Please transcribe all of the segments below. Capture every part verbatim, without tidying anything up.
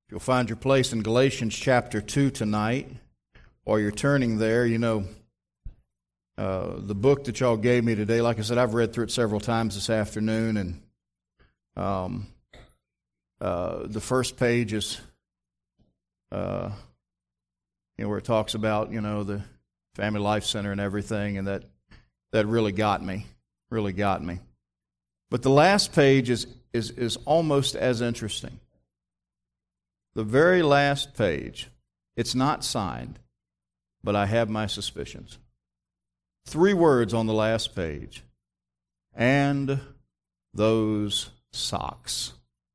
You'll find your place in Galatians chapter two tonight. While you're turning there, you know, uh, the book that y'all gave me today, like I said, I've read through it several times this afternoon, and um, uh, the first page is, uh, you know, where it talks about, you know, the Family Life Center and everything, and that that really got me, really got me. But the last page is is is almost as interesting. The very last page, it's not signed, but I have my suspicions. Three words on the last page. And those socks.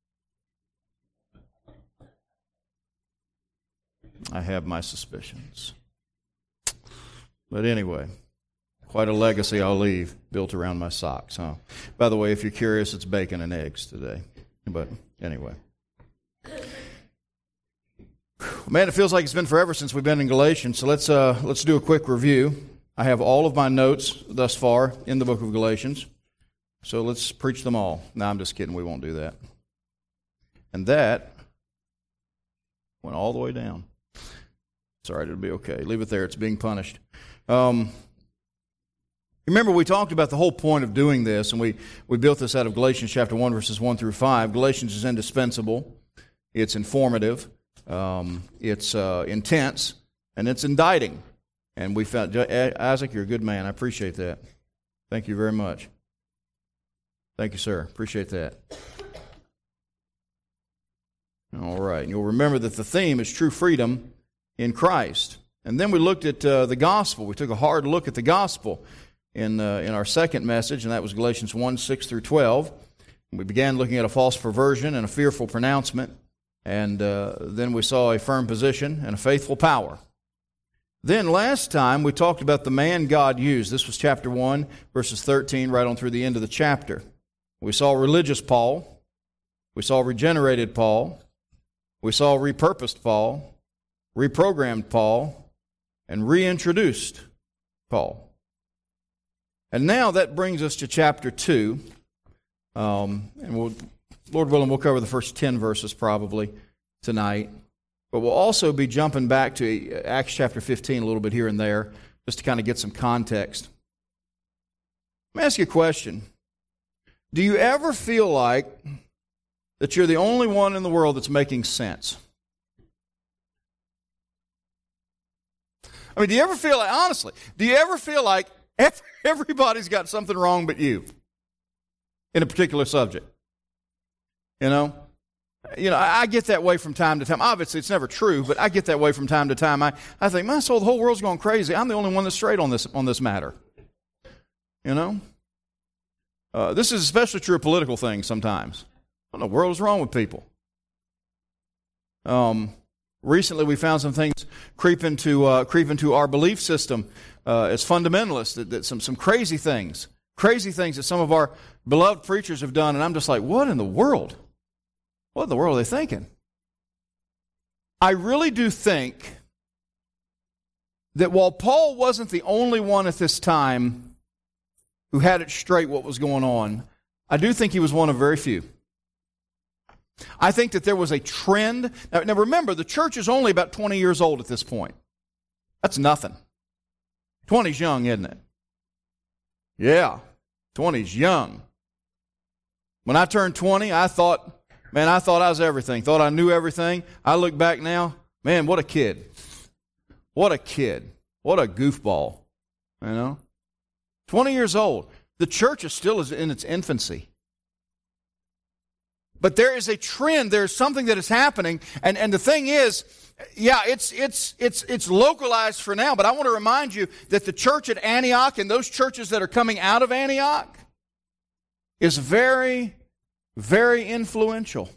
I have my suspicions. But anyway, quite a legacy I'll leave built around my socks, huh? By the way, if you're curious, it's bacon and eggs today. But anyway. Man, it feels like it's been forever since we've been in Galatians, so let's uh, let's do a quick review. I have all of my notes thus far in the book of Galatians, so let's preach them all. No, I'm just kidding. We won't do that. And that went all the way down. It's all right. It'll be okay. Leave it there. It's being punished. Um, remember, we talked about the whole point of doing this, and we, we built this out of Galatians chapter one, verses one through five. Galatians is indispensable. It's informative. Um, it's uh, intense, and it's indicting. And we found, Isaac, you're a good man. I appreciate that. Thank you very much. Thank you, sir. Appreciate that. All right. And you'll remember that the theme is true freedom in Christ. And then we looked at uh, the gospel. We took a hard look at the gospel in uh, in our second message, and that was Galatians one, six through twelve. We began looking at a false perversion and a fearful pronouncement. And uh, then we saw a firm position and a faithful power. Then last time we talked about the man God used. This was chapter one, verses thirteen, right on through the end of the chapter. We saw religious Paul. We saw regenerated Paul. We saw repurposed Paul, reprogrammed Paul, and reintroduced Paul. And now that brings us to chapter two. Um, and we'll... Lord willing, we'll cover the first ten verses probably tonight. But we'll also be jumping back to Acts chapter fifteen a little bit here and there, just to kind of get some context. Let me ask you a question. Do you ever feel like that you're the only one in the world that's making sense? I mean, do you ever feel like, honestly, do you ever feel like everybody's got something wrong but you in a particular subject? You know, you know, I, I get that way from time to time. Obviously, it's never true, but I get that way from time to time. I, I think, man, so the whole world's going crazy. I'm the only one that's straight on this on this matter. You know, uh, this is especially true of political things sometimes. What in the world is wrong with people? Um, recently, we found some things creep into uh, creep into our belief system uh, as fundamentalists. That, that some some crazy things, crazy things that some of our beloved preachers have done, and I'm just like, what in the world? What in the world are they thinking? I really do think that while Paul wasn't the only one at this time who had it straight what was going on, I do think he was one of very few. I think that there was a trend. Now, now remember, the church is only about twenty years old at this point. That's nothing. twenty's young, isn't it? Yeah, twenty's young. When I turned twenty, I thought, man, I thought I was everything. Thought I knew everything. I look back now, man, what a kid. What a kid. What a goofball. You know? twenty years old. The church is still in its infancy. But there is a trend. There's something that is happening. And, and the thing is, yeah, it's it's it's it's localized for now. But I want to remind you that the church at Antioch and those churches that are coming out of Antioch is very, very influential.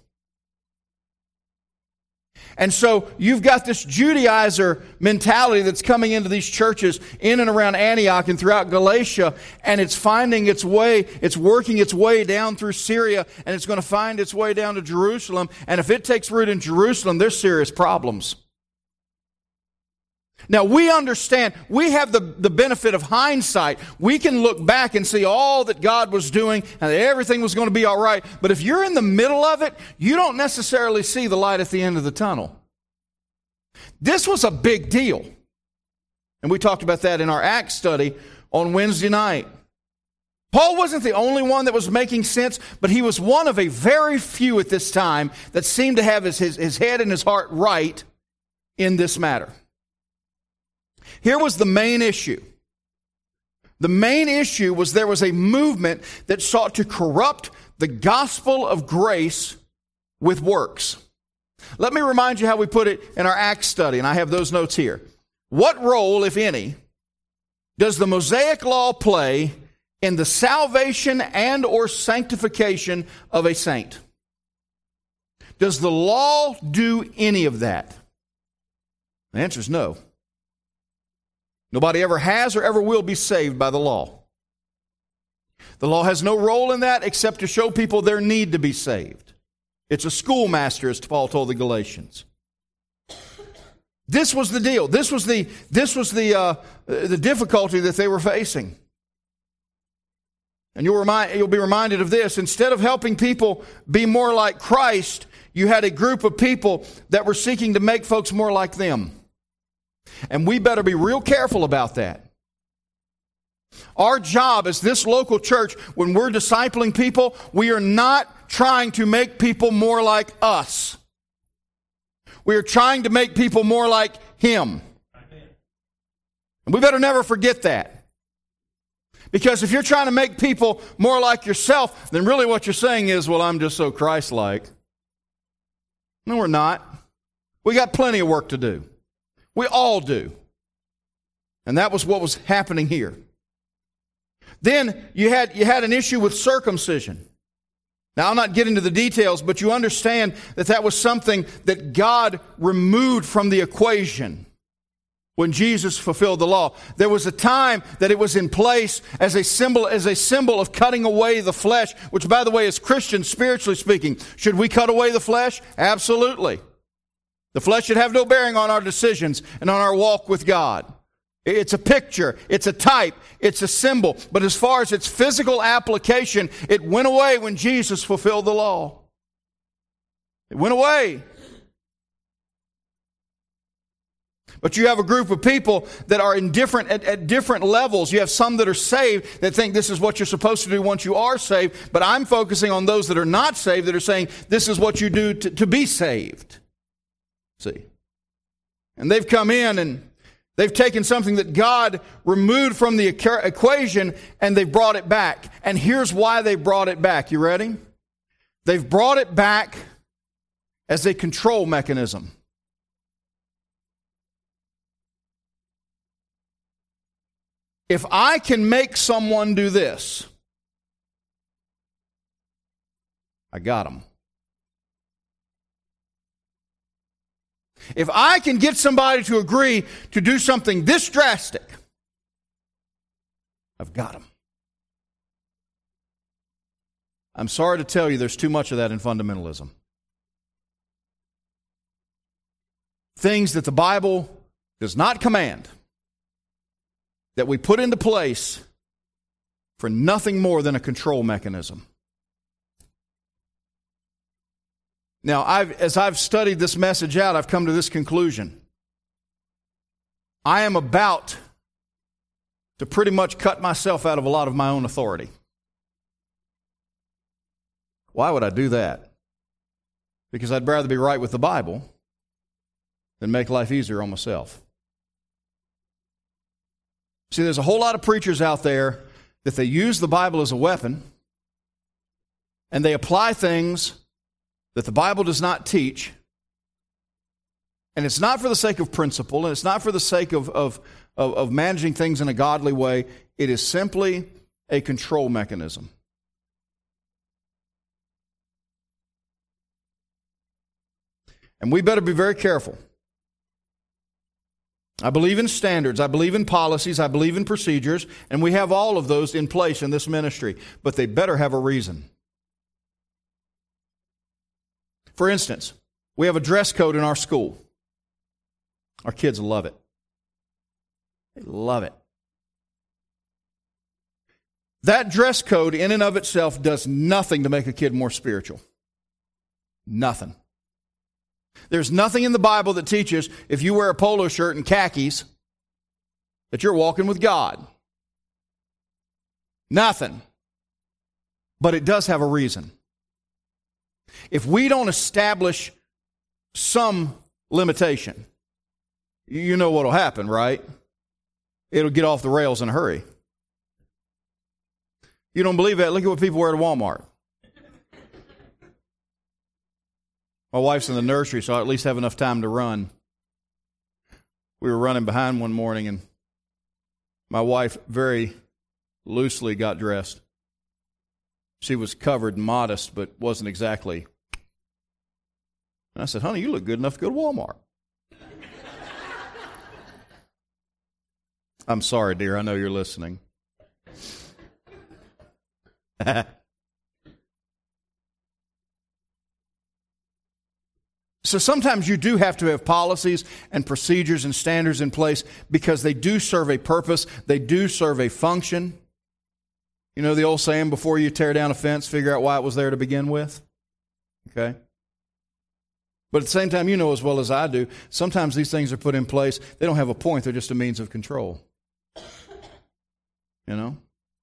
And so you've got this Judaizer mentality that's coming into these churches in and around Antioch and throughout Galatia, and it's finding its way, it's working its way down through Syria, and it's going to find its way down to Jerusalem. And if it takes root in Jerusalem, there's serious problems. Now, we understand, we have the, the benefit of hindsight. We can look back and see all that God was doing and that everything was going to be all right. But if you're in the middle of it, you don't necessarily see the light at the end of the tunnel. This was a big deal. And we talked about that in our Acts study on Wednesday night. Paul wasn't the only one that was making sense, but he was one of a very few at this time that seemed to have his, his, his head and his heart right in this matter. Here was the main issue. The main issue was there was a movement that sought to corrupt the gospel of grace with works. Let me remind you how we put it in our Acts study, and I have those notes here. What role, if any, does the Mosaic law play in the salvation and or sanctification of a saint? Does the law do any of that? The answer is no. Nobody ever has or ever will be saved by the law. The law has no role in that except to show people their need to be saved. It's a schoolmaster, as Paul told the Galatians. This was the deal. This was the this was the uh, the difficulty that they were facing. And you'll remind you'll be reminded of this. Instead of helping people be more like Christ, you had a group of people that were seeking to make folks more like them. And we better be real careful about that. Our job as this local church, when we're discipling people, we are not trying to make people more like us. We are trying to make people more like Him. And we better never forget that. Because if you're trying to make people more like yourself, then really what you're saying is, well, I'm just so Christ-like. No, we're not. We got plenty of work to do. We all do. And that was what was happening here. Then you had, you had an issue with circumcision. Now, I'll not get into the details, but you understand that that was something that God removed from the equation when Jesus fulfilled the law. There was a time that it was in place as a symbol, as a symbol of cutting away the flesh, which, by the way, as Christians, spiritually speaking, should we cut away the flesh? Absolutely. The flesh should have no bearing on our decisions and on our walk with God. It's a picture, it's a type, it's a symbol. But as far as its physical application, it went away when Jesus fulfilled the law. It went away. But you have a group of people that are in different at, at different levels. You have some that are saved that think this is what you're supposed to do once you are saved. But I'm focusing on those that are not saved that are saying this is what you do to, to be saved. See? And they've come in and they've taken something that God removed from the equation and they've brought it back. And here's why they brought it back. You ready? They've brought it back as a control mechanism. If I can make someone do this, I got them. If I can get somebody to agree to do something this drastic, I've got them. I'm sorry to tell you there's too much of that in fundamentalism. Things that the Bible does not command, that we put into place for nothing more than a control mechanism. Now, I've, as I've studied this message out, I've come to this conclusion. I am about to pretty much cut myself out of a lot of my own authority. Why would I do that? Because I'd rather be right with the Bible than make life easier on myself. See, there's a whole lot of preachers out there that they use the Bible as a weapon, and they apply things that the Bible does not teach, and it's not for the sake of principle, and it's not for the sake of, of, of, of managing things in a godly way. It is simply a control mechanism. And we better be very careful. I believe in standards, I believe in policies, I believe in procedures, and we have all of those in place in this ministry, but they better have a reason. For instance, we have a dress code in our school. Our kids love it. They love it. That dress code in and of itself does nothing to make a kid more spiritual. Nothing. There's nothing in the Bible that teaches if you wear a polo shirt and khakis that you're walking with God. Nothing. But it does have a reason. If we don't establish some limitation, you know what will happen, right? It'll get off the rails in a hurry. You don't believe that? Look at what people wear to Walmart. My wife's in the nursery, so I at least have enough time to run. We were running behind one morning, and my wife very loosely got dressed. She was covered and modest, but wasn't exactly. And I said, honey, you look good enough to go to Walmart. I'm sorry, dear. I know you're listening. So sometimes you do have to have policies and procedures and standards in place because they do serve a purpose. They do serve a function. You know the old saying, before you tear down a fence, figure out why it was there to begin with? Okay? But at the same time, you know as well as I do, sometimes these things are put in place. They don't have a point. They're just a means of control. You know?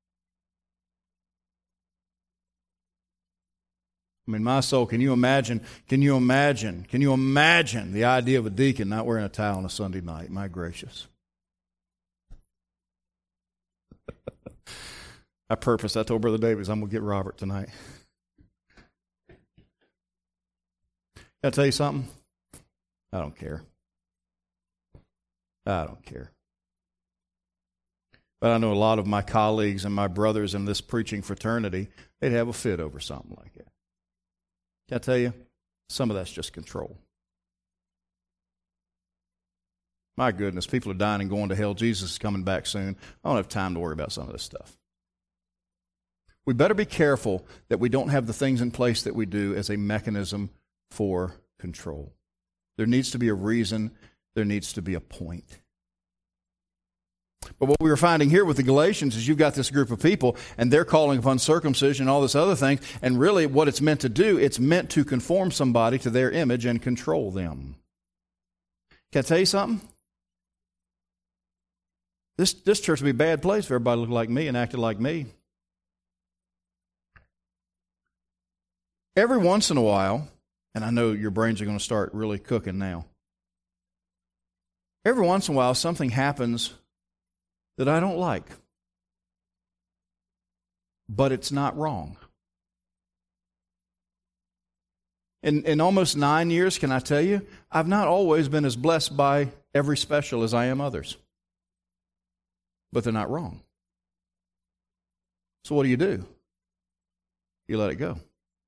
I mean, my soul, can you imagine, can you imagine, can you imagine the idea of a deacon not wearing a tie on a Sunday night? My gracious. I purposed, I told Brother Davies, I'm going to get Robert tonight. Can I tell you something? I don't care. I don't care. But I know a lot of my colleagues and my brothers in this preaching fraternity, they'd have a fit over something like that. Can I tell you? Some of that's just control. My goodness, people are dying and going to hell. Jesus is coming back soon. I don't have time to worry about some of this stuff. We better be careful that we don't have the things in place that we do as a mechanism for control. There needs to be a reason. There needs to be a point. But what we were finding here with the Galatians is you've got this group of people, and they're calling upon circumcision and all this other thing, and really what it's meant to do, it's meant to conform somebody to their image and control them. Can I tell you something? This, this church would be a bad place if everybody looked like me and acted like me. Every once in a while, and I know your brains are going to start really cooking now. Every once in a while, something happens that I don't like. But it's not wrong. In, in almost nine years, can I tell you, I've not always been as blessed by every special as I am others. But they're not wrong. So what do you do? You let it go.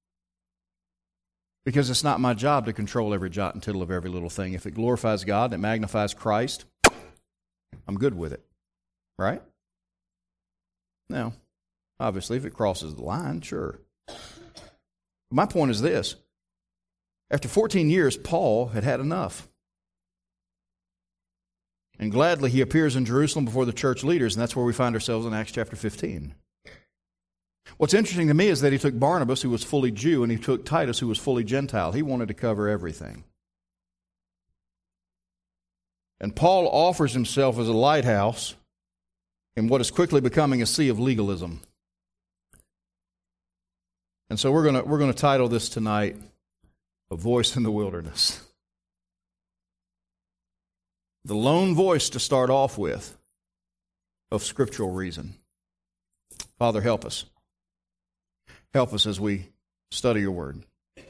Because it's not my job to control every jot and tittle of every little thing. If it glorifies God and it magnifies Christ, I'm good with it. Right? Now, obviously, if it crosses the line, sure. My point is this. After fourteen years, Paul had had enough. And gladly, he appears in Jerusalem before the church leaders, and that's where we find ourselves in Acts chapter fifteen. What's interesting to me is that he took Barnabas, who was fully Jew, and he took Titus, who was fully Gentile. He wanted to cover everything. And Paul offers himself as a lighthouse in what is quickly becoming a sea of legalism. And so we're going to we're going to title this tonight, A Voice in the Wilderness. The lone voice to start off with of scriptural reason. Father, help us. Help us as we study your word.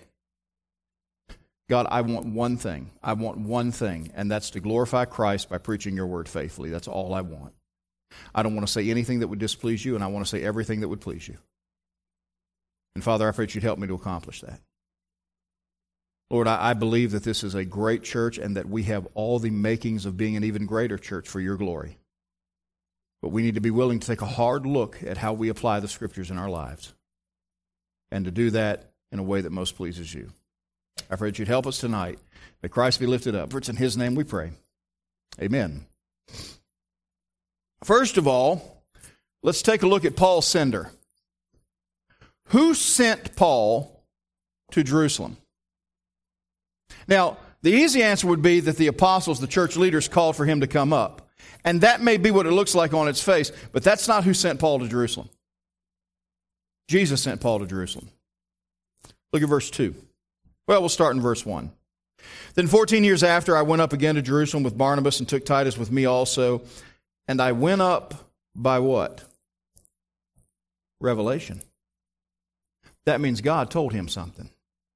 God, I want one thing. I want one thing, and that's to glorify Christ by preaching your word faithfully. That's all I want. I don't want to say anything that would displease you, and I want to say everything that would please you. And Father, I pray that you'd help me to accomplish that. Lord, I, I believe that this is a great church and that we have all the makings of being an even greater church for your glory. But we need to be willing to take a hard look at how we apply the Scriptures in our lives and to do that in a way that most pleases you. I pray that you'd help us tonight. May Christ be lifted up. For it's in his name we pray. Amen. First of all, let's take a look at Paul's sender. Who sent Paul to Jerusalem? Now, the easy answer would be that the apostles, the church leaders, called for him to come up. And that may be what it looks like on its face, but that's not who sent Paul to Jerusalem. Jesus sent Paul to Jerusalem. Look at verse two. Well, we'll start in verse one. Then fourteen years after, I went up again to Jerusalem with Barnabas and took Titus with me also. And I went up by what? Revelation. That means God told him something.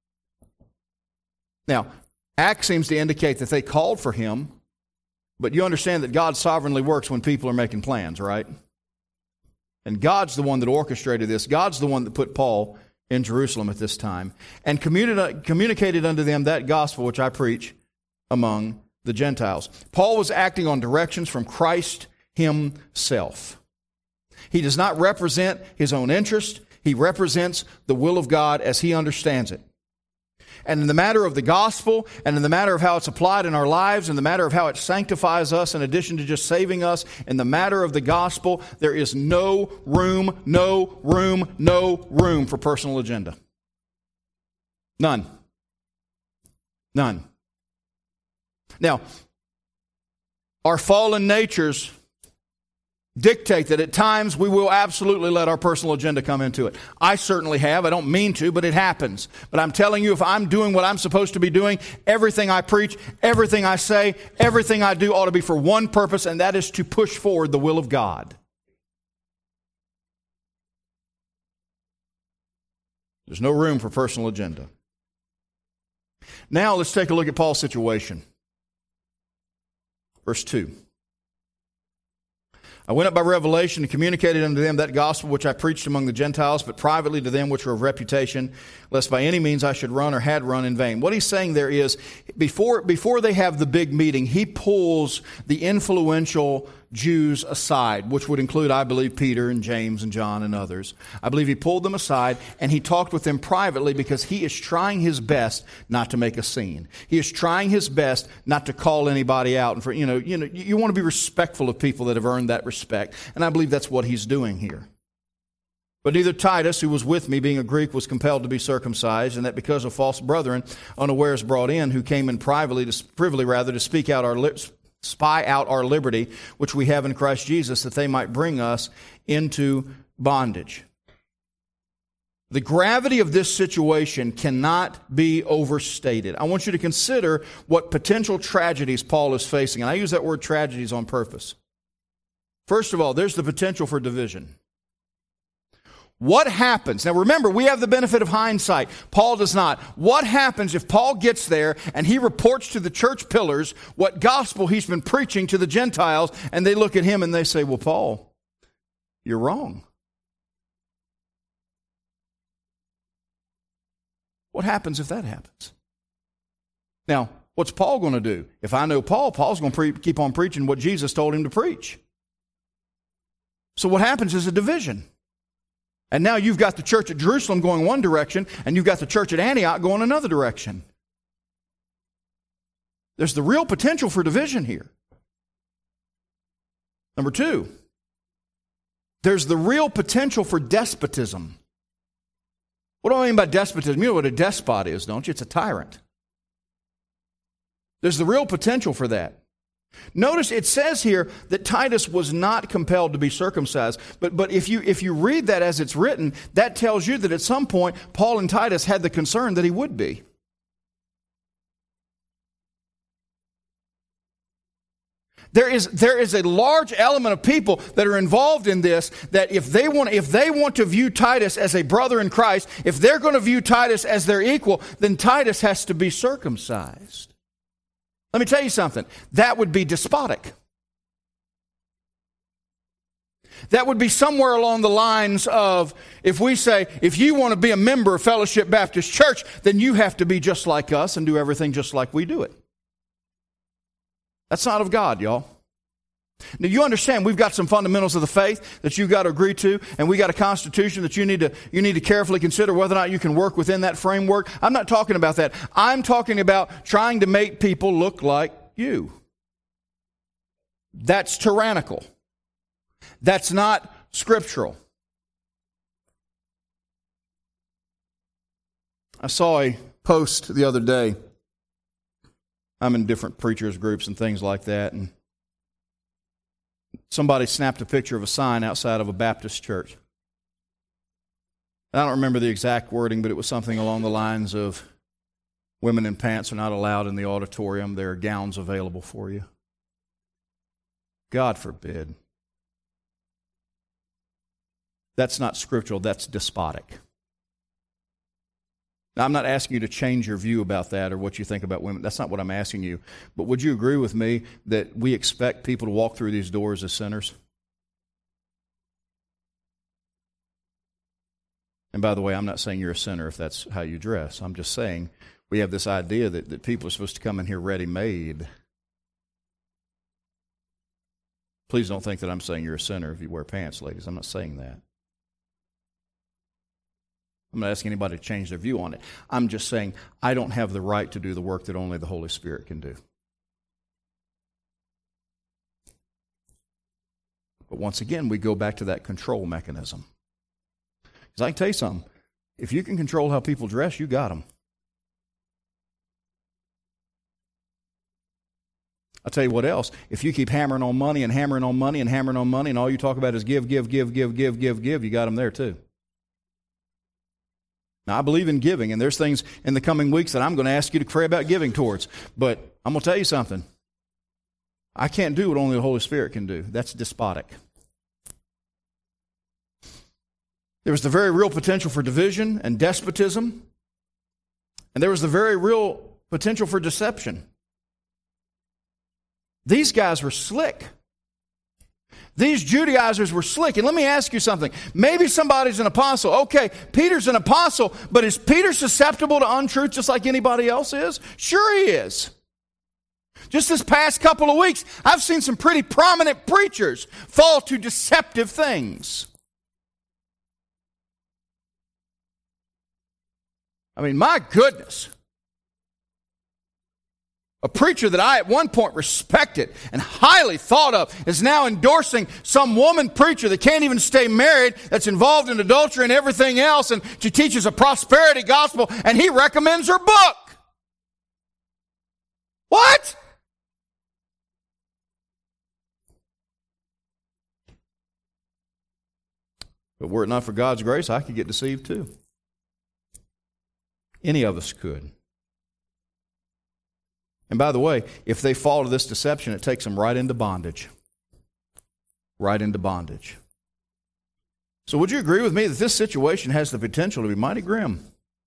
Now, Acts seems to indicate that they called for him, but you understand that God sovereignly works when people are making plans, right? And God's the one that orchestrated this. God's the one that put Paul in Jerusalem at this time and communicated unto them that gospel which I preach among the Gentiles. Paul was acting on directions from Christ himself. He does not represent his own interest. He represents the will of God as he understands it. And in the matter of the gospel, and in the matter of how it's applied in our lives, in the matter of how it sanctifies us in addition to just saving us, in the matter of the gospel, there is no room, no room, no room for personal agenda. None. None. Now, our fallen natures dictate that at times we will absolutely let our personal agenda come into it. I certainly have. I don't mean to, but it happens. But I'm telling you, if I'm doing what I'm supposed to be doing, everything I preach, everything I say, everything I do ought to be for one purpose, and that is to push forward the will of God. There's no room for personal agenda. Now let's take a look at Paul's situation. Verse two. I went up by revelation and communicated unto them that gospel which I preached among the Gentiles, but privately to them which were of reputation, lest by any means I should run or had run in vain. What he's saying there is, before, before they have the big meeting, he pulls the influential Jews aside, which would include, I believe, Peter and James and John and others. I believe he pulled them aside and he talked with them privately because he is trying his best not to make a scene. He is trying his best not to call anybody out. And for, you know, you know, you want to be respectful of people that have earned that respect. And I believe that's what he's doing here. But neither Titus, who was with me, being a Greek, was compelled to be circumcised, and that because of false brethren unawares brought in, who came in privately, to, privily rather, to speak out our lips, spy out our liberty, which we have in Christ Jesus, that they might bring us into bondage. The gravity of this situation cannot be overstated. I want you to consider what potential tragedies Paul is facing. And I use that word tragedies on purpose. First of all, there's the potential for division. What happens? Now remember, we have the benefit of hindsight. Paul does not. What happens if Paul gets there and he reports to the church pillars what gospel he's been preaching to the Gentiles, and they look at him and they say, well, Paul, you're wrong. What happens if that happens? Now, what's Paul going to do? If I know Paul, Paul's going to pre- keep on preaching what Jesus told him to preach. So what happens is a division. And now you've got the church at Jerusalem going one direction, and you've got the church at Antioch going another direction. There's the real potential for division here. Number two, there's the real potential for despotism. What do I mean by despotism? You know what a despot is, don't you? It's a tyrant. There's the real potential for that. Notice it says here that Titus was not compelled to be circumcised. But, but if you, if you read that as it's written, that tells you that at some point Paul and Titus had the concern that he would be. There is, there is a large element of people that are involved in this, that if they want, if they want to view Titus as a brother in Christ, if they're going to view Titus as their equal, then Titus has to be circumcised. Let me tell you something. That would be despotic. That would be somewhere along the lines of, if we say, if you want to be a member of Fellowship Baptist Church, then you have to be just like us and do everything just like we do it. That's not of God, y'all. Now, you understand we've got some fundamentals of the faith that you've got to agree to, and we got a constitution that you need to you need to carefully consider whether or not you can work within that framework. I'm not talking about that. I'm talking about trying to make people look like you. That's tyrannical. That's not scriptural. I saw a post the other day. I'm in different preachers groups and things like that, and somebody snapped a picture of a sign outside of a Baptist church. I don't remember the exact wording, but it was something along the lines of, women in pants are not allowed in the auditorium. There are gowns available for you. God forbid. That's not scriptural, that's despotic. Now, I'm not asking you to change your view about that or what you think about women. That's not what I'm asking you. But would you agree with me that we expect people to walk through these doors as sinners? And by the way, I'm not saying you're a sinner if that's how you dress. I'm just saying we have this idea that, that people are supposed to come in here ready-made. Please don't think that I'm saying you're a sinner if you wear pants, ladies. I'm not saying that. I'm not asking anybody to change their view on it. I'm just saying I don't have the right to do the work that only the Holy Spirit can do. But once again, we go back to that control mechanism. Because I can tell you something. If you can control how people dress, you got them. I'll tell you what else. If you keep hammering on money and hammering on money and hammering on money and all you talk about is give, give, give, give, give, give, give, you got them there too. Now, I believe in giving, and there's things in the coming weeks that I'm going to ask you to pray about giving towards. But I'm going to tell you something. I can't do what only the Holy Spirit can do. That's despotic. There was the very real potential for division and despotism, and there was the very real potential for deception. These guys were slick. These Judaizers were slick. And let me ask you something. Maybe somebody's an apostle. Okay, Peter's an apostle, but is Peter susceptible to untruth just like anybody else is? Sure he is. Just this past couple of weeks, I've seen some pretty prominent preachers fall to deceptive things. I mean, my goodness. A preacher that I at one point respected and highly thought of is now endorsing some woman preacher that can't even stay married, that's involved in adultery and everything else, and she teaches a prosperity gospel, and he recommends her book. What? But were it not for God's grace, I could get deceived too. Any of us could. And by the way, if they fall to this deception, it takes them right into bondage. Right into bondage. So would you agree with me that this situation has the potential to be mighty grim?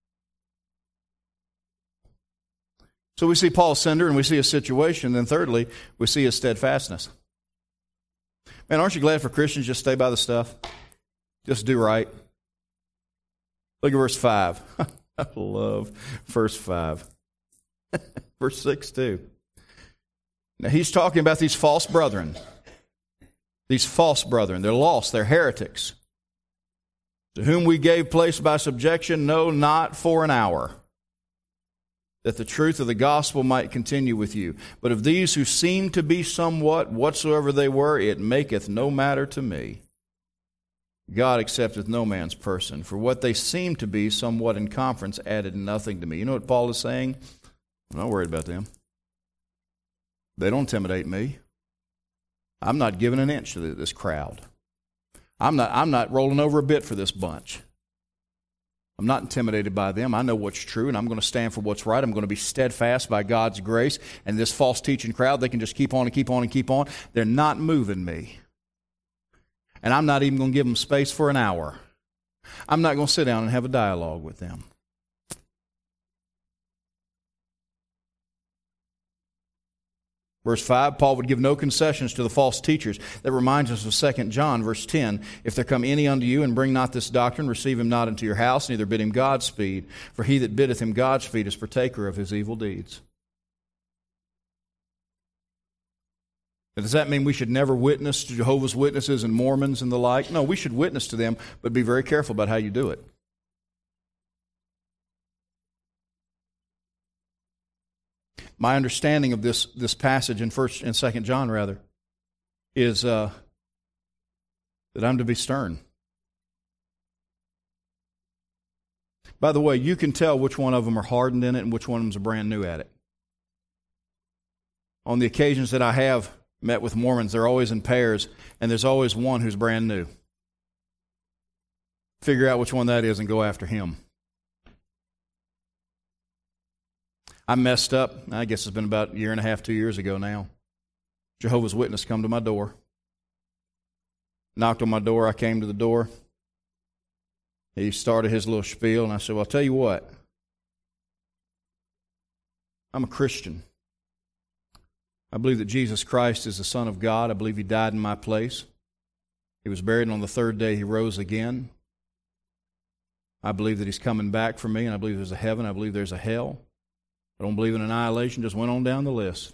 So we see Paul's sender and we see his situation. Then thirdly, we see his steadfastness. Man, aren't you glad for Christians just stay by the stuff? Just do right. Look at verse five. I love verse five. Verse six too. Now he's talking about these false brethren. These false brethren. They're lost. They're heretics. To whom we gave place by subjection, no, not for an hour, that the truth of the gospel might continue with you. But of these who seem to be somewhat, whatsoever they were, it maketh no matter to me. God accepteth no man's person. For what they seem to be somewhat in conference added nothing to me. You know what Paul is saying? I'm not worried about them. They don't intimidate me. I'm not giving an inch to this crowd. I'm not, I'm not rolling over a bit for this bunch. I'm not intimidated by them. I know what's true, and I'm going to stand for what's right. I'm going to be steadfast by God's grace. And this false teaching crowd, they can just keep on and keep on and keep on. They're not moving me. And I'm not even going to give them space for an hour. I'm not going to sit down and have a dialogue with them. Verse five, Paul would give no concessions to the false teachers. That reminds us of Second John, verse ten. If there come any unto you and bring not this doctrine, receive him not into your house, neither bid him Godspeed. For he that biddeth him Godspeed is partaker of his evil deeds. Now, does that mean we should never witness to Jehovah's Witnesses and Mormons and the like? No, we should witness to them, but be very careful about how you do it. My understanding of this, this passage in first and second John rather is uh, that I'm to be stern. By the way, you can tell which one of them are hardened in it and which one of them is brand new at it. On the occasions that I have met with Mormons, they're always in pairs, and there's always one who's brand new. Figure out which one that is and go after him. I messed up. I guess it's been about a year and a half, two years ago now. Jehovah's Witness come to my door. Knocked on my door. I came to the door. He started his little spiel, and I said, well, I'll tell you what. I'm a Christian. I believe that Jesus Christ is the Son of God. I believe He died in my place. He was buried, and on the third day He rose again. I believe that He's coming back for me, and I believe there's a heaven. I believe there's a hell. I don't believe in annihilation. Just went on down the list.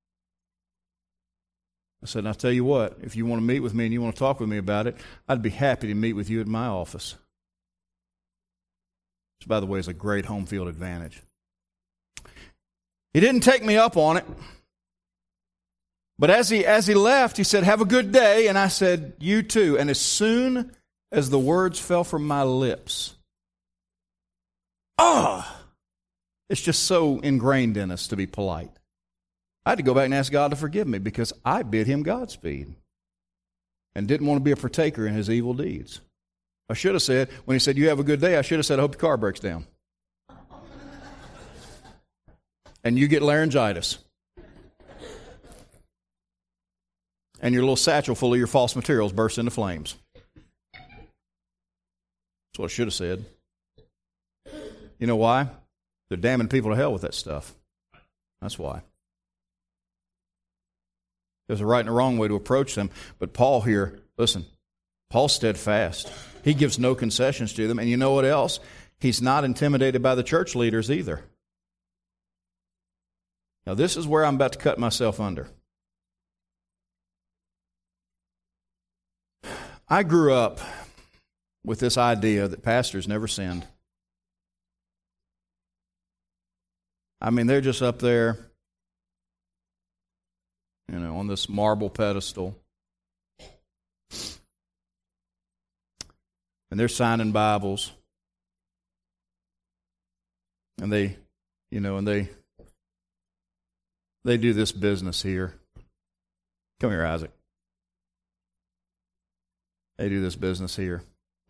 I said, and I'll tell you what, if you want to meet with me and you want to talk with me about it, I'd be happy to meet with you at my office. Which, by the way, is a great home field advantage. He didn't take me up on it. But as he as he left, he said, have a good day. And I said, you too. And as soon as the words fell from my lips, ah, oh, it's just so ingrained in us to be polite. I had to go back and ask God to forgive me because I bid Him Godspeed and didn't want to be a partaker in His evil deeds. I should have said, when He said, you have a good day, I should have said, I hope your car breaks down. And you get laryngitis. And your little satchel full of your false materials bursts into flames. That's what I should have said. You know why? They're damning people to hell with that stuff. That's why. There's a right and a wrong way to approach them. But Paul here, listen, Paul's steadfast. He gives no concessions to them. And you know what else? He's not intimidated by the church leaders either. Now, this is where I'm about to cut myself under. I grew up with this idea that pastors never sinned. I mean, they're just up there, you know, on this marble pedestal. And they're signing Bibles. And they, you know, and they they do this business here. Come here, Isaac. They do this business here.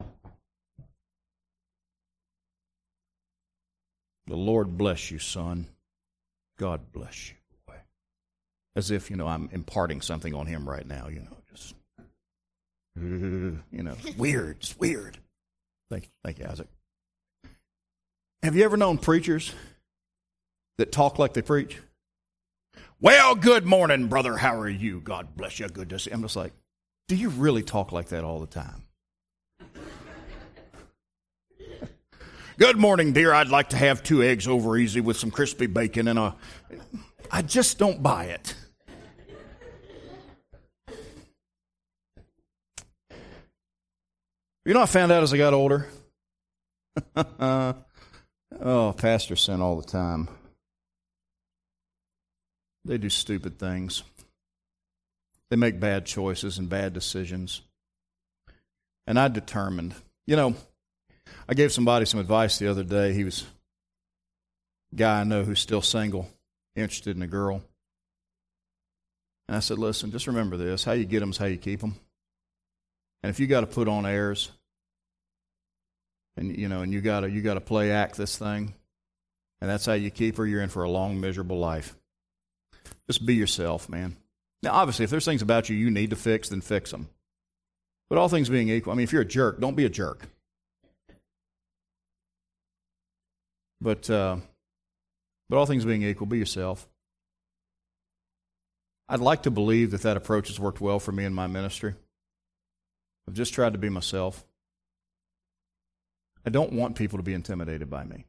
The Lord bless you, son. God bless you. Boy. As if, you know, I'm imparting something on him right now, you know, just, you know, weird, it's weird. Thank you, thank you, Isaac. Have you ever known preachers that talk like they preach? Well, good morning, brother. How are you? God bless you. Good to see you. I'm just like, do you really talk like that all the time? Good morning, dear. I'd like to have two eggs over easy with some crispy bacon and a... I just don't buy it. You know what I found out as I got older? Oh, pastors sin all the time. They do stupid things. They make bad choices and bad decisions. And I determined, you know, I gave somebody some advice the other day. He was a guy I know who's still single, interested in a girl. And I said, listen, just remember this. How you get them is how you keep them. And if you got to put on airs, and you know, and you got to you got to play act this thing, and that's how you keep her, you're in for a long, miserable life. Just be yourself, man. Now, obviously, if there's things about you you need to fix, then fix them. But all things being equal, I mean, if you're a jerk, don't be a jerk. But uh, but all things being equal, be yourself. I'd like to believe that that approach has worked well for me in my ministry. I've just tried to be myself. I don't want people to be intimidated by me.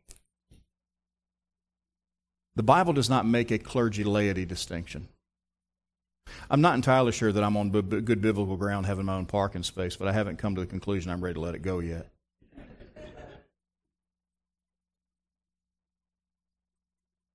The Bible does not make a clergy-laity distinction. I'm not entirely sure that I'm on b- b- good biblical ground having my own parking space, but I haven't come to the conclusion I'm ready to let it go yet.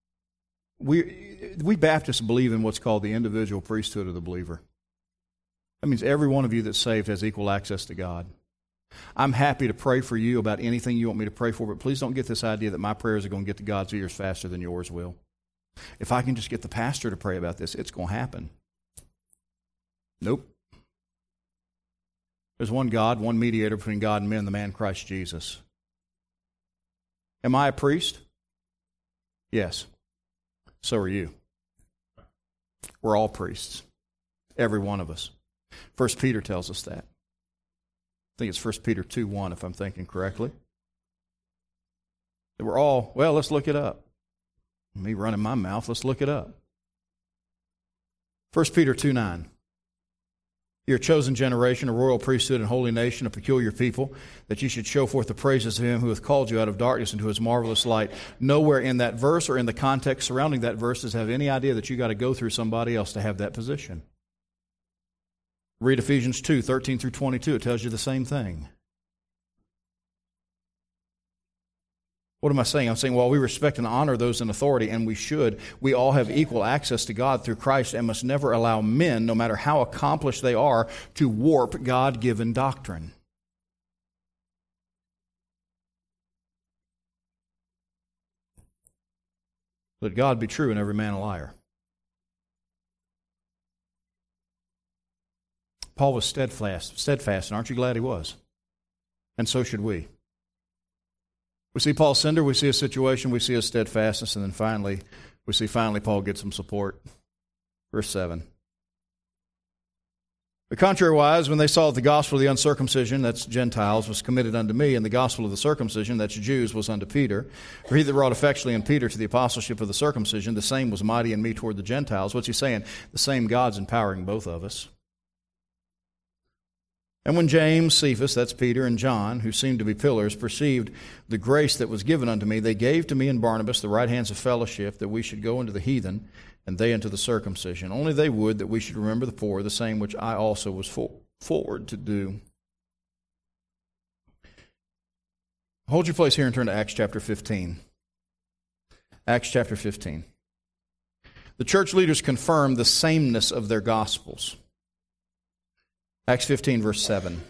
We, we Baptists believe in what's called the individual priesthood of the believer. That means every one of you that's saved has equal access to God. I'm happy to pray for you about anything you want me to pray for, but please don't get this idea that my prayers are going to get to God's ears faster than yours will. If I can just get the pastor to pray about this, it's going to happen. Nope. There's one God, one mediator between God and men, the man Christ Jesus. Am I a priest? Yes. So are you. We're all priests. Every one of us. First Peter tells us that. I think it's First Peter two one, if I'm thinking correctly. That we're all, well, let's look it up. Me running my mouth, let's look it up. First Peter two nine. You're a chosen generation, a royal priesthood and holy nation, a peculiar people, that you should show forth the praises of Him who hath called you out of darkness into His marvelous light. Nowhere in that verse or in the context surrounding that verse does have any idea that you got to go through somebody else to have that position. Read Ephesians two thirteen through twenty-two. It tells you the same thing. What am I saying? I'm saying, while we respect and honor those in authority, and we should, we all have equal access to God through Christ and must never allow men, no matter how accomplished they are, to warp God-given doctrine. Let God be true and every man a liar. Paul was steadfast, steadfast, and aren't you glad he was? And so should we. We see Paul's cinder, we see a situation, we see his steadfastness, and then finally, we see finally Paul gets some support. Verse seven. But contrariwise, when they saw that the gospel of the uncircumcision, that's Gentiles, was committed unto me, and the gospel of the circumcision, that's Jews, was unto Peter. For he that wrought effectually in Peter to the apostleship of the circumcision, the same was mighty in me toward the Gentiles. What's he saying? The same God's empowering both of us. And when James, Cephas, that's Peter, and John, who seemed to be pillars, perceived the grace that was given unto me, they gave to me and Barnabas the right hands of fellowship, that we should go into the heathen, and they into the circumcision. Only they would that we should remember the poor, the same which I also was for, forward to do. Hold your place here and turn to Acts chapter fifteen. Acts chapter fifteen. The church leaders confirmed the sameness of their gospels. Acts fifteen, verse seven.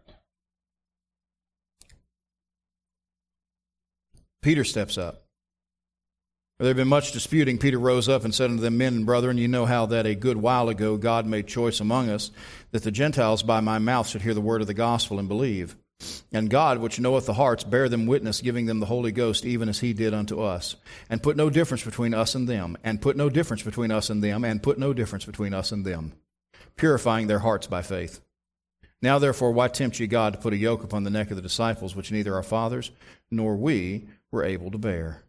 Peter steps up. There had been much disputing. Peter rose up and said unto them, Men and brethren, you know how that a good while ago God made choice among us, that the Gentiles by my mouth should hear the word of the gospel and believe. And God, which knoweth the hearts, bare them witness, giving them the Holy Ghost, even as He did unto us. And put no difference between us and them, and put no difference between us and them, and put no difference between us and them, purifying their hearts by faith. Now, therefore, why tempt ye God to put a yoke upon the neck of the disciples, which neither our fathers nor we were able to bear?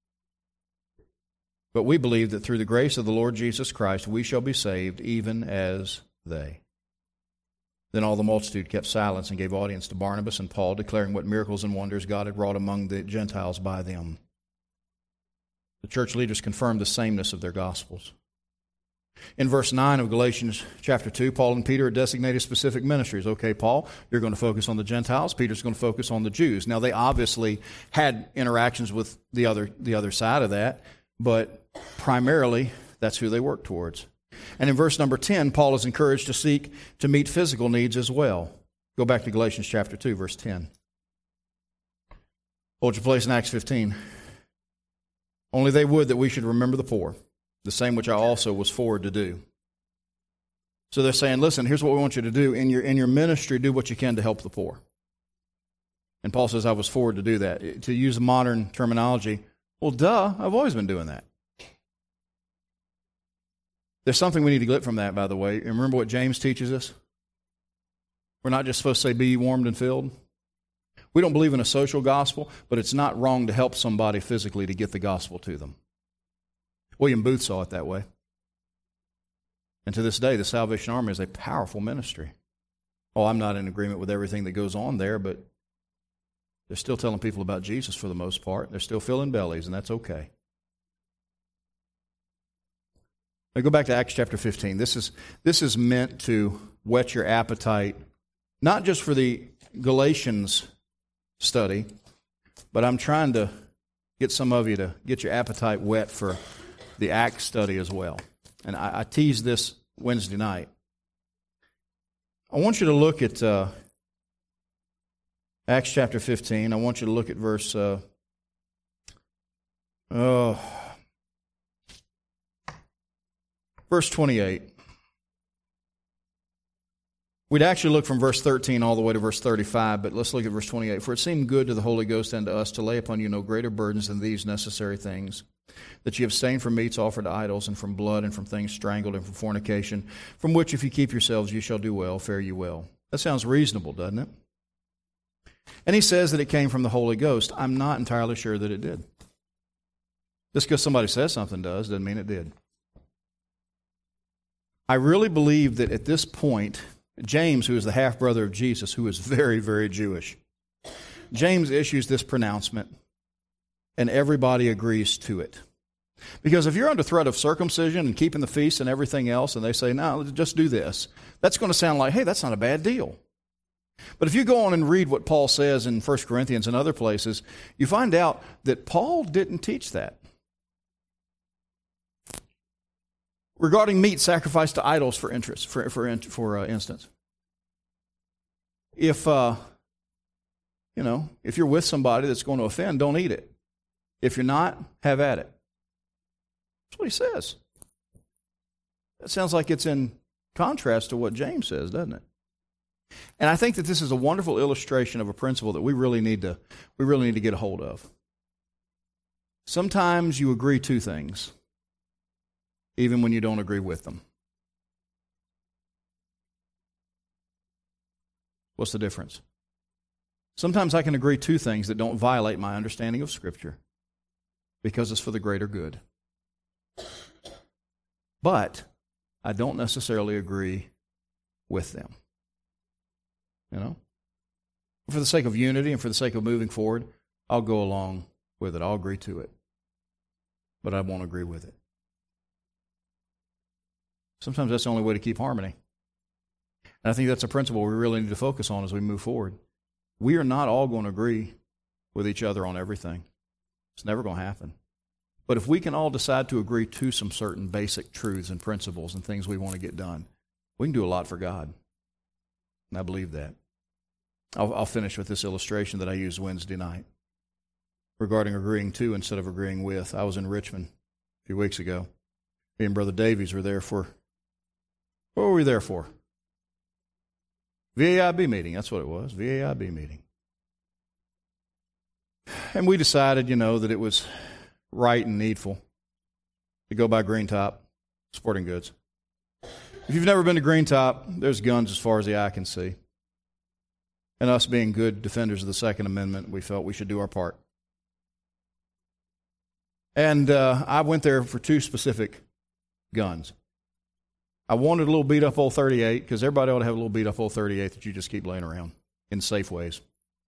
But we believe that through the grace of the Lord Jesus Christ we shall be saved, even as they. Then all the multitude kept silence and gave audience to Barnabas and Paul, declaring what miracles and wonders God had wrought among the Gentiles by them. The church leaders confirmed the sameness of their gospels. In verse nine of Galatians chapter two, Paul and Peter are designated specific ministries. Okay, Paul, you're going to focus on the Gentiles. Peter's going to focus on the Jews. Now, they obviously had interactions with the other, the other side of that, but primarily that's who they work towards. And in verse number ten, Paul is encouraged to seek to meet physical needs as well. Go back to Galatians chapter two, verse ten. Hold your place in Acts fifteen. Only they would that we should remember the poor, the same which I also was forward to do. So they're saying, listen, here's what we want you to do. In your, in your ministry, do what you can to help the poor. And Paul says, I was forward to do that. To use modern terminology, well, duh, I've always been doing that. There's something we need to get from that, by the way. Remember what James teaches us? We're not just supposed to say, be ye warmed and filled. We don't believe in a social gospel, but it's not wrong to help somebody physically to get the gospel to them. William Booth saw it that way. And to this day, the Salvation Army is a powerful ministry. Oh, I'm not in agreement with everything that goes on there, but they're still telling people about Jesus for the most part. They're still filling bellies, and that's okay. Now go back to Acts chapter fifteen. This is, this is meant to whet your appetite, not just for the Galatians study, but I'm trying to get some of you to get your appetite wet for the Acts study as well. And I, I teased this Wednesday night. I want you to look at uh, Acts chapter fifteen. I want you to look at verse uh, oh, verse twenty-eight. We'd actually look from verse thirteen all the way to verse thirty-five, but let's look at verse twenty-eight. For it seemed good to the Holy Ghost and to us to lay upon you no greater burdens than these necessary things, that you abstain from meats offered to idols, and from blood, and from things strangled, and from fornication, from which if you keep yourselves you shall do well, fare you well. That sounds reasonable, doesn't it? And he says that it came from the Holy Ghost. I'm not entirely sure that it did. Just because somebody says something does, doesn't mean it did. I really believe that at this point, James, who is the half-brother of Jesus, who is very, very Jewish, James issues this pronouncement, and everybody agrees to it. Because if you're under threat of circumcision and keeping the feast and everything else, and they say, no, just do this, that's going to sound like, hey, that's not a bad deal. But if you go on and read what Paul says in First Corinthians and other places, you find out that Paul didn't teach that. Regarding meat sacrificed to idols, for interest, for for for uh, instance, if uh, you know, if you're with somebody that's going to offend, don't eat it. If you're not, have at it. That's what he says. That sounds like it's in contrast to what James says, doesn't it? And I think that this is a wonderful illustration of a principle that we really need to we really need to get a hold of. Sometimes you agree to things, even when you don't agree with them. What's the difference? Sometimes I can agree to things that don't violate my understanding of Scripture because it's for the greater good. But I don't necessarily agree with them. You know? For the sake of unity and for the sake of moving forward, I'll go along with it. I'll agree to it. But I won't agree with it. Sometimes that's the only way to keep harmony. And I think that's a principle we really need to focus on as we move forward. We are not all going to agree with each other on everything. It's never going to happen. But if we can all decide to agree to some certain basic truths and principles and things we want to get done, we can do a lot for God. And I believe that. I'll, I'll finish with this illustration that I used Wednesday night regarding agreeing to instead of agreeing with. I was in Richmond a few weeks ago. Me and Brother Davies were there for, what were we there for? V A I B meeting, that's what it was, V A I B meeting. And we decided, you know, that it was right and needful to go by Green Top Sporting Goods. If you've never been to Green Top, there's guns as far as the eye can see. And us being good defenders of the Second Amendment, we felt we should do our part. And uh, I went there for two specific guns. I wanted a little beat-up old thirty-eight, because everybody ought to have a little beat-up old thirty-eight that you just keep laying around in safe ways.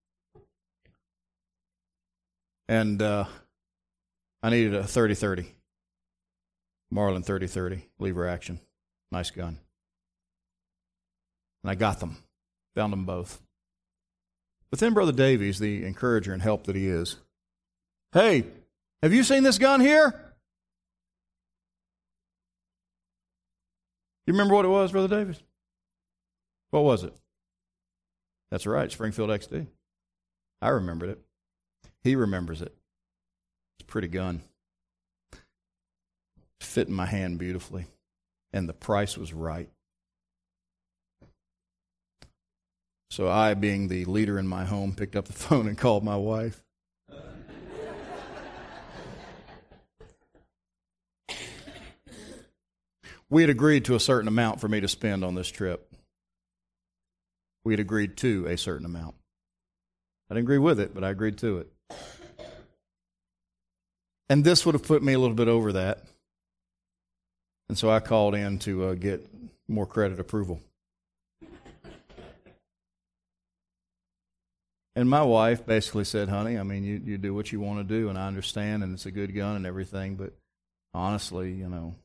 And uh, I needed a thirty thirty, Marlin thirty thirty, lever action. Nice gun. And I got them, found them both. But then Brother Davies, the encourager and help that he is, hey, have you seen this gun here? You remember what it was, Brother Davies? What was it? That's right, Springfield X D. I remembered it. He remembers it. It's a pretty gun. It fit in my hand beautifully. And the price was right. So I, being the leader in my home, picked up the phone and called my wife. We had agreed to a certain amount for me to spend on this trip. We had agreed to a certain amount. I didn't agree with it, but I agreed to it. And this would have put me a little bit over that. And so I called in to uh, get more credit approval. And my wife basically said, honey, I mean, you, you do what you want to do, and I understand, and it's a good gun and everything, but honestly, you know,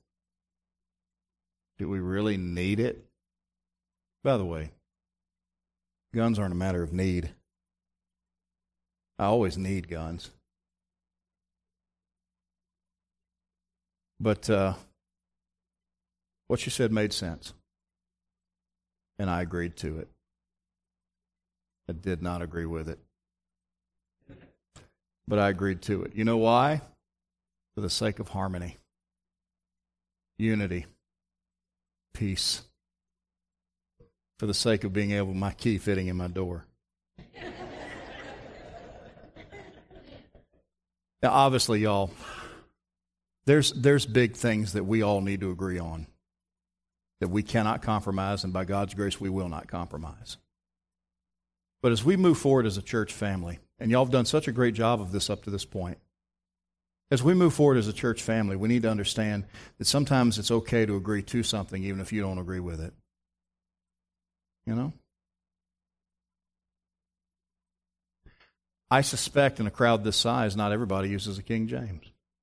do we really need it? By the way, guns aren't a matter of need. I always need guns. But uh, what she said made sense. and I agreed to it. I did not agree with it, but I agreed to it. You know why? For the sake of harmony, unity, peace, for the sake of being able, my key fitting in my door. Now, obviously, y'all, there's there's big things that we all need to agree on, that we cannot compromise, and by God's grace, we will not compromise. But as we move forward as a church family, and y'all have done such a great job of this up to this point, as we move forward as a church family, we need to understand that sometimes it's okay to agree to something even if you don't agree with it. You know? I suspect in a crowd this size, not everybody uses a King James.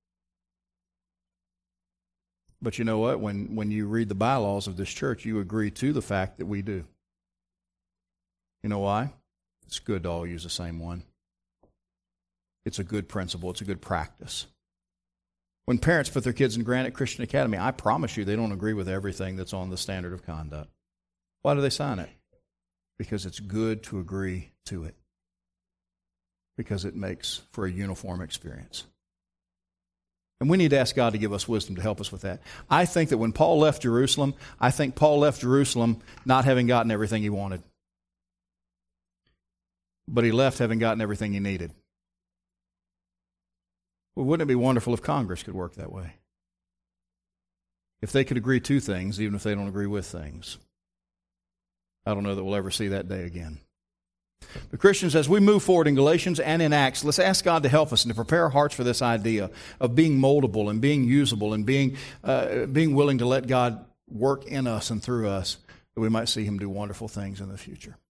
But you know what? When, when you read the bylaws of this church, you agree to the fact that we do. You know why? It's good to all use the same one. It's a good principle. It's a good practice. When parents put their kids in Granite Christian Academy, I promise you they don't agree with everything that's on the standard of conduct. Why do they sign it? Because it's good to agree to it. Because it makes for a uniform experience. And we need to ask God to give us wisdom to help us with that. I think that when Paul left Jerusalem, I think Paul left Jerusalem not having gotten everything he wanted. But he left having gotten everything he needed. Well, wouldn't it be wonderful if Congress could work that way? If they could agree to things, even if they don't agree with things. I don't know that we'll ever see that day again. But Christians, as we move forward in Galatians and in Acts, let's ask God to help us and to prepare our hearts for this idea of being moldable and being usable and being uh, being willing to let God work in us and through us, that we might see Him do wonderful things in the future.